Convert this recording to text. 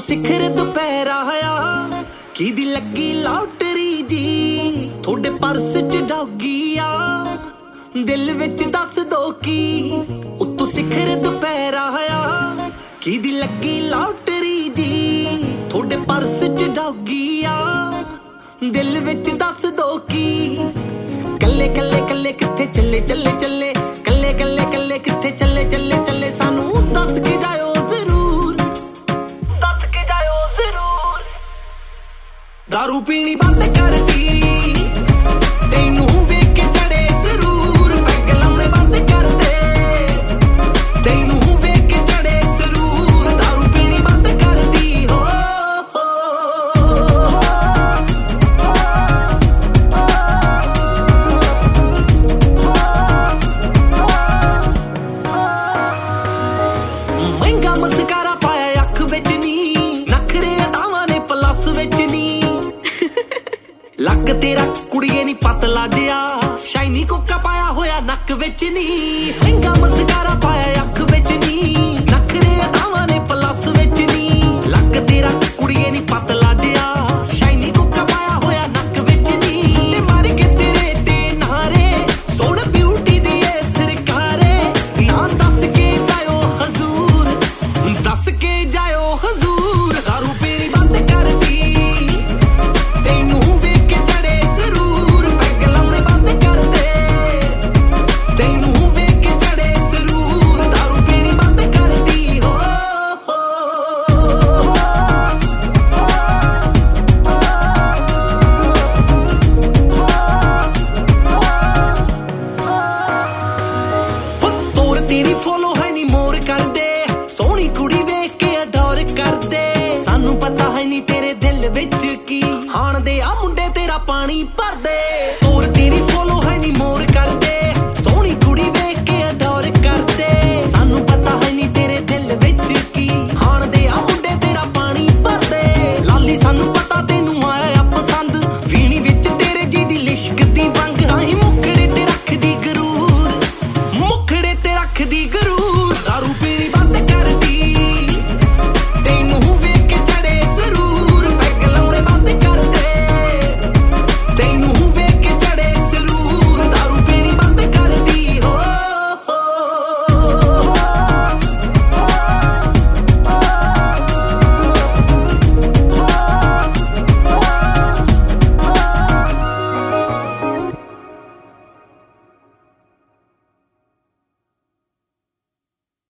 ਸਿਖਰ ਦੁਪਹਿਰਾ ਆ ਕਿਹਦੀ ਲੱਗੀ ਲੌਟਰੀ ਜੀ ਤੁਹਾਡੇ ਪਰਸ ਚ ਡੌਗੀ ਆ ਦਿਲ ਵਿੱਚ ਦੱਸ ਦੋ ਕੀ ਉੱਤੋਂ ਸਿਖਰ ਦੁਪਹਿਰਾ ਆ ਕਿਹਦੀ ਲੱਗੀ ਲੌਟਰੀ ਜੀ ਤੁਹਾਡੇ ਪਰਸ ਚ ਡੌਗੀ ਆ ਦਿਲ ਵਿੱਚ ਦੱਸ ਦੋ ਕੀ ਕੱਲੇ ਕੱਲੇ ਕੱਲੇ ਕਿੱਥੇ ਚੱਲੇ ਚੱਲੇ ਚੱਲੇ ਕੱਲੇ ਕੱਲੇ ਕੱਲੇ ਕਿੱਥੇ ਚੱਲੇ ਚੱਲੇ ਚੱਲੇ ਸਾਨੂੰ ਦੱਸ ਕੇ ਜਾਇਓ ਜ਼ਰੂਰ ਦੱਸ ਕੇ ਜਾਇਓ ਜ਼ਰੂਰ ਦਾਰੂ ਪੀਣੀ ਬੰਦ ਕਰਦੀ ਤੈਨੂੰ ਵੇਖ ਕੇ ਚੜੇ ਸਰੂਰ ਪੈਗ ਲਾਉਣੇ ਬੰਦ ਕਰ ਦੇ ਤੈਨੂੰ ਵੇਖ ਕੇ ਚੜੇ ਸਰੂਰ ਦਾਰੂ ਪੀਣੀ ਬੰਦ ਕਰਦੀ ਹੋ ਮਹਿੰਗਾ ਮਸਕਾਰਾ ਪਾਇਆ ਅੱਖ ਵਿੱਚ ਨੀ ਨਖਰੇ ਅਦਾਵਾਂ ਨੇ ਪਲੱਸ ਵਿੱਚ ਨੀ ਲੱਕ ਤੇਰਾ ਕੁੜੀਏ ਨੀ ਪਤਲਾ ਜਿਆ ਸ਼ਾਈਨੀ ਕੋਕਾ ਪਾਇਆ ਹੋਇਆ ਨੱਕ ਵਿੱਚ ਨੀ ਮਹਿੰਗਾ ਮਸਕਾਰਾ ਪਾਇਆ ਅੱਖ ਵਿੱਚ ਨੀ ਨਖਰੇ ਅਦਾਵਾਂ ਨੇ ਪਲੱਸ ਵਿੱਚ ਨੀ ਲੱਕ ਤੇਰਾ ਕੁੜੀਏ ਨੀ ਪਤਲਾ ਜਿਆ ਸ਼ਾਈਨੀ ਕੋਕਾ ਪਾਇਆ ਹੋਇਆ ਨੱਕ ਵਿੱਚ ਨੀ ਤੇ ਮਾਰ ਕੇ ਤੇਰੇ ਤੇ ਨਾਰੇ ਸੋਹਣ ਬਿਊਟੀ ਦੀ ਏ ਸਰਕਾਰੇ ਨਾ ਦੱਸ ਕੇ ਜਾਇਓ ਹਜ਼ੂਰ ਦੱਸ ਕੇ ਜਾਇਓ ਹਜ਼ੂਰ ਦਾਰੂ ਪੀਣੀ ਬੰਦ ਕਰਦੀ ਤੈਨੂੰ ਵੇਖ ਕੇ ਚੜੇ ਸਰੂਰ ਪੈਗ ਲਾਉਣੇ ਬੰਦ ਕਰ ਦੇ ਤੈਨੂੰ ਵੇਖ ਕੇ ਚੜੇ ਸਰੂਰ ਦਾਰੂ ਪੀਣੀ ਬੰਦ ਕਰਦੀ ਹੋ ਤੋਰ ਤੇਰੀ ਫੋਲੋ ਹੈ ਨੀ ਮੋਰ ਕਰਦੇ ਸੋਹਣੀ ਕੁੜੀ ਵੇਖ ਕੇ ਅਡੋਰ ਕਰਦੇ ਸਾਨੂੰ ਪਤਾ ਹੈ ਨੀ ਤੇਰੇ ਦਿਲ ਵਿੱਚ ਕੀ ਹਾਣ ਦੇ ਆ ਮੁੰਡੇ ਤੇਰਾ ਪਾਣੀ ਭਰਦੇ